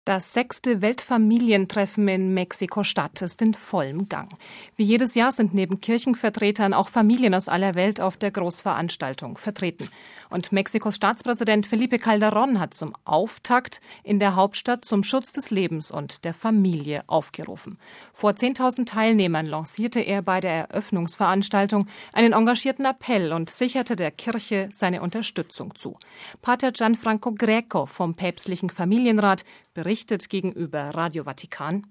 Das 6. Weltfamilientreffen in Mexiko-Stadt ist in vollem Gang. Wie jedes Jahr sind neben Kirchenvertretern auch Familien aus aller Welt auf der Großveranstaltung vertreten. Und Mexikos Staatspräsident Felipe Calderón hat zum Auftakt in der Hauptstadt zum Schutz des Lebens und der Familie aufgerufen. Vor 10.000 Teilnehmern lancierte er bei der Eröffnungsveranstaltung einen engagierten Appell und sicherte der Kirche seine Unterstützung zu. Pater Gianfranco Greco vom päpstlichen Familienrat berichtet gegenüber Radio Vatikan: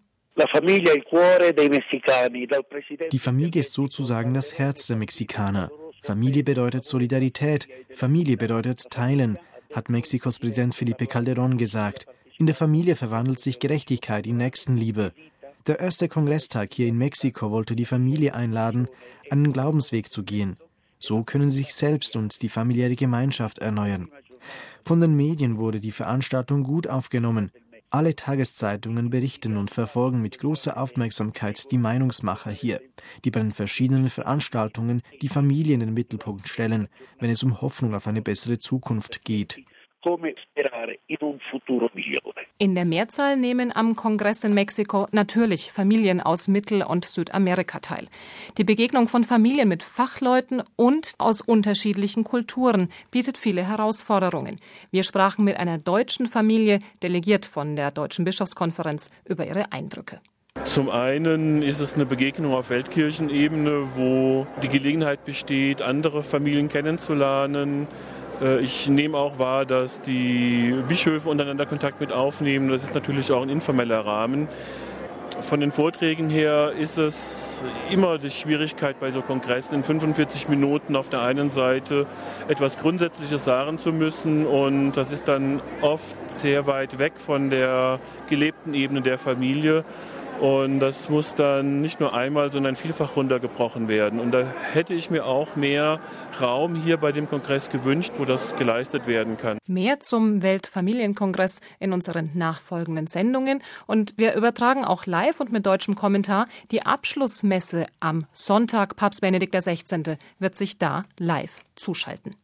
Die Familie ist sozusagen das Herz der Mexikaner. Familie bedeutet Solidarität, Familie bedeutet Teilen, hat Mexikos Präsident Felipe Calderón gesagt. In der Familie verwandelt sich Gerechtigkeit in Nächstenliebe. Der erste Kongresstag hier in Mexiko wollte die Familie einladen, einen Glaubensweg zu gehen. So können sie sich selbst und die familiäre Gemeinschaft erneuern. Von den Medien wurde die Veranstaltung gut aufgenommen. Alle Tageszeitungen berichten und verfolgen mit großer Aufmerksamkeit die Meinungsmacher hier, die bei den verschiedenen Veranstaltungen die Familie in den Mittelpunkt stellen, wenn es um Hoffnung auf eine bessere Zukunft geht. In der Mehrzahl nehmen am Kongress in Mexiko natürlich Familien aus Mittel- und Südamerika teil. Die Begegnung von Familien mit Fachleuten und aus unterschiedlichen Kulturen bietet viele Herausforderungen. Wir sprachen mit einer deutschen Familie, delegiert von der Deutschen Bischofskonferenz, über ihre Eindrücke. Zum einen ist es eine Begegnung auf Weltkirchenebene, wo die Gelegenheit besteht, andere Familien kennenzulernen. Ich nehme auch wahr, dass die Bischöfe untereinander Kontakt mit aufnehmen. Das ist natürlich auch ein informeller Rahmen. Von den Vorträgen her ist es immer die Schwierigkeit bei so Kongressen, in 45 Minuten auf der einen Seite etwas Grundsätzliches sagen zu müssen. Und das ist dann oft sehr weit weg von der gelebten Ebene der Familie. Und das muss dann nicht nur einmal, sondern vielfach runtergebrochen werden. Und da hätte ich mir auch mehr Raum hier bei dem Kongress gewünscht, wo das geleistet werden kann. Mehr zum Weltfamilienkongress in unseren nachfolgenden Sendungen. Und wir übertragen auch live und mit deutschem Kommentar die Abschlussmesse am Sonntag. Papst Benedikt XVI. Wird sich da live zuschalten.